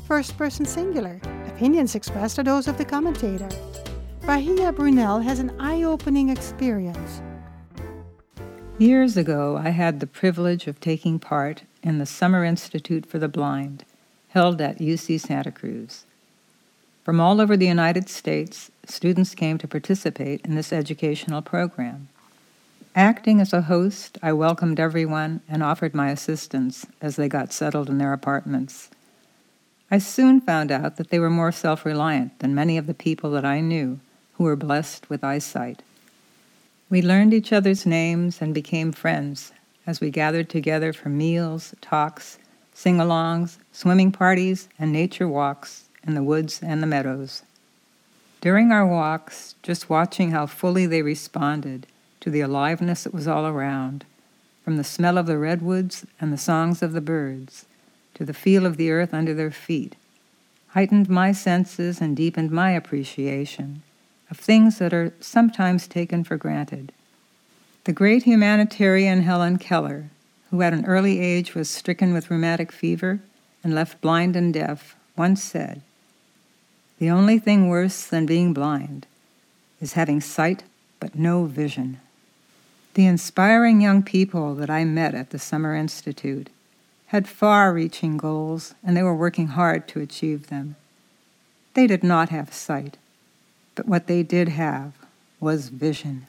First person singular. Opinions expressed are those of the commentator. Bahia Brunel has an eye-opening experience. Years ago, I had the privilege of taking part in the Summer Institute for the Blind, held at UC Santa Cruz. From all over the United States, students came to participate in this educational program. Acting as a host, I welcomed everyone and offered my assistance as they got settled in their apartments. I soon found out that they were more self-reliant than many of the people that I knew who were blessed with eyesight. We learned each other's names and became friends as we gathered together for meals, talks, sing-alongs, swimming parties, and nature walks in the woods and the meadows. During our walks, just watching how fully they responded to the aliveness that was all around, from the smell of the redwoods and the songs of the birds, to the feel of the earth under their feet, heightened my senses and deepened my appreciation of things that are sometimes taken for granted. The great humanitarian Helen Keller, who at an early age was stricken with rheumatic fever and left blind and deaf, once said, "The only thing worse than being blind is having sight but no vision." The inspiring young people that I met at the Summer Institute had far-reaching goals, and they were working hard to achieve them. They did not have sight, but what they did have was vision.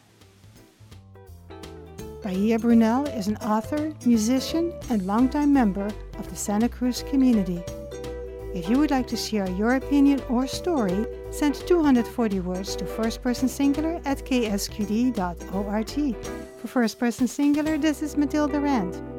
Bahia Brunel is an author, musician, and longtime member of the Santa Cruz community. If you would like to share your opinion or story, send 240 words to firstpersonsingular@ksqd.org. For First Person Singular, this is Matilda Rand.